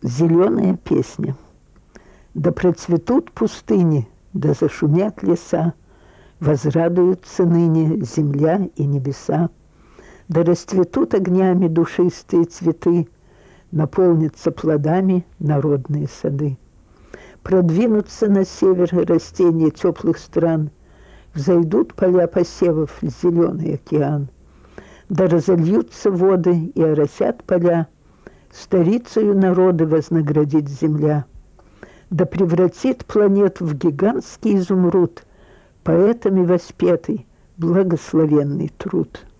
Зеленая песня. Да процветут пустыни, да зашумят леса, возрадуются ныне земля и небеса. Да расцветут огнями душистые цветы, наполнятся плодами народные сады. Продвинутся на север растения теплых стран, взойдут поля посевов в зеленый океан. Да разольются воды и оросят поля, старицею народы вознаградит земля. Да превратит планету в гигантский изумруд, поэтами воспетый благословенный труд.